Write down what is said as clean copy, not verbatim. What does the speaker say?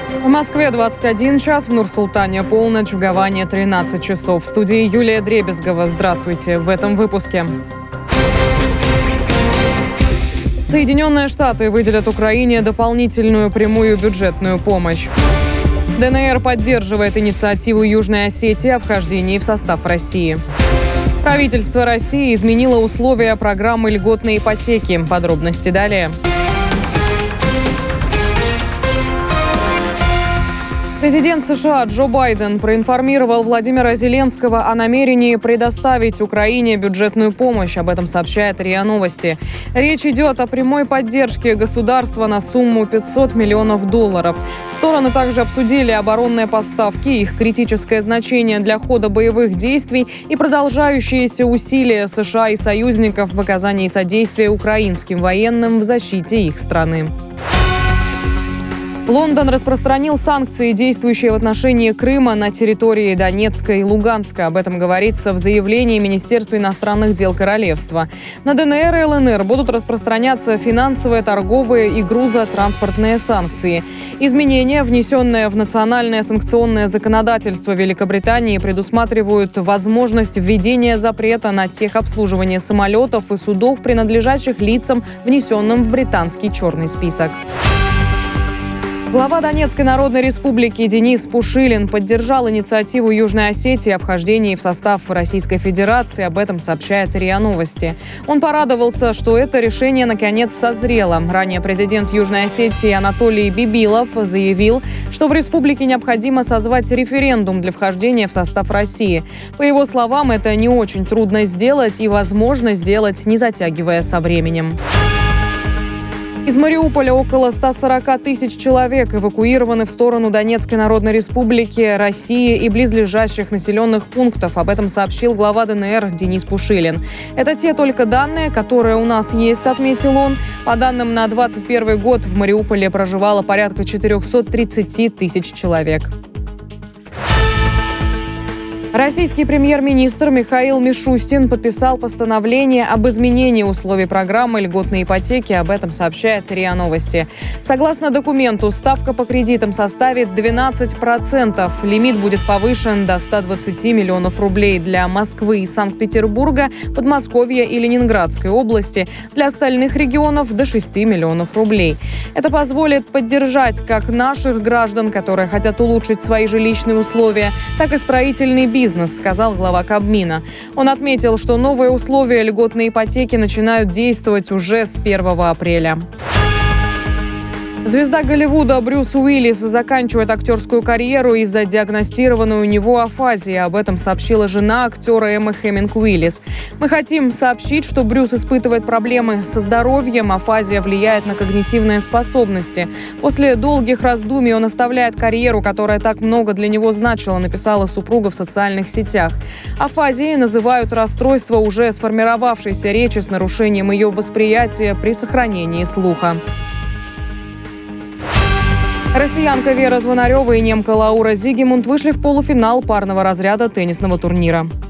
В Москве 21 час, в Нур-Султане полночь, в Гаване 13 часов. В студии Юлия Дребезгова. Здравствуйте. В этом выпуске. Соединенные Штаты выделят Украине дополнительную прямую бюджетную помощь. ДНР поддерживает инициативу Южной Осетии о вхождении в состав России. Правительство России изменило условия программы льготной ипотеки. Подробности далее. Президент США Джо Байден проинформировал Владимира Зеленского о намерении предоставить Украине бюджетную помощь. Об этом сообщает РИА Новости. Речь идет о прямой поддержке государства на сумму $500 миллионов. Стороны также обсудили оборонные поставки, их критическое значение для хода боевых действий и продолжающиеся усилия США и союзников в оказании содействия украинским военным в защите их страны. Лондон распространил санкции, действующие в отношении Крыма на территории Донецка и Луганска. Об этом говорится в заявлении Министерства иностранных дел Королевства. На ДНР и ЛНР будут распространяться финансовые, торговые и грузотранспортные санкции. Изменения, внесенные в национальное санкционное законодательство Великобритании, предусматривают возможность введения запрета на техобслуживание самолетов и судов, принадлежащих лицам, внесенным в британский черный список. Глава Донецкой Народной Республики Денис Пушилин поддержал инициативу Южной Осетии о вхождении в состав Российской Федерации. Об этом сообщает РИА Новости. Он порадовался, что это решение наконец созрело. Ранее президент Южной Осетии Анатолий Бибилов заявил, что в республике необходимо созвать референдум для вхождения в состав России. По его словам, это не очень трудно сделать и возможно сделать, не затягивая со временем. Из Мариуполя около 140 тысяч человек эвакуированы в сторону Донецкой Народной Республики, России и близлежащих населенных пунктов. Об этом сообщил глава ДНР Денис Пушилин. Это те только данные, которые у нас есть, отметил он. По данным на 2021 год в Мариуполе проживало порядка 430 тысяч человек. Российский премьер-министр Михаил Мишустин подписал постановление об изменении условий программы льготной ипотеки. Об этом сообщает РИА Новости. Согласно документу, ставка по кредитам составит 12%. Лимит будет повышен до 120 миллионов рублей для Москвы и Санкт-Петербурга, Подмосковья и Ленинградской области. Для остальных регионов до 6 миллионов рублей. Это позволит поддержать как наших граждан, которые хотят улучшить свои жилищные условия, так и строительный бизнес, сказал глава Кабмина. Он отметил, что новые условия льготной ипотеки начинают действовать уже с 1 апреля. Звезда Голливуда Брюс Уиллис заканчивает актерскую карьеру из-за диагностированной у него афазии. Об этом сообщила жена актера Эммы Хеминг Уиллис. «Мы хотим сообщить, что Брюс испытывает проблемы со здоровьем. Афазия влияет на когнитивные способности. После долгих раздумий он оставляет карьеру, которая так много для него значила», написала супруга в социальных сетях. Афазией называют расстройство уже сформировавшейся речи с нарушением ее восприятия при сохранении слуха. Россиянка Вера Звонарева и немка Лаура Зигемунд вышли в полуфинал парного разряда теннисного турнира.